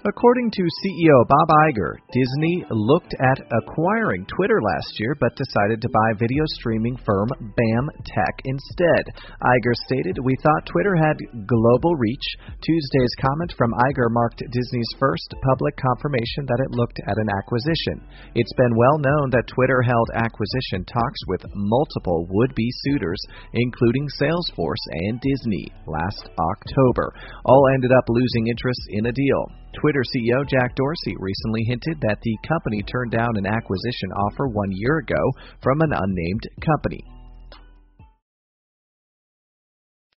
According to CEO Bob Iger, Disney looked at acquiring Twitter last year but decided to buy video streaming firm BAMTech instead. Iger stated, "We thought Twitter had global reach." Tuesday's comment from Iger marked Disney's first public confirmation that it looked at an acquisition. It's been well known that Twitter held acquisition talks with multiple would-be suitors, including Salesforce and Disney, last October. All ended up losing interest in a deal. Twitter CEO Jack Dorsey recently hinted that the company turned down an acquisition offer 1 year ago from an unnamed company.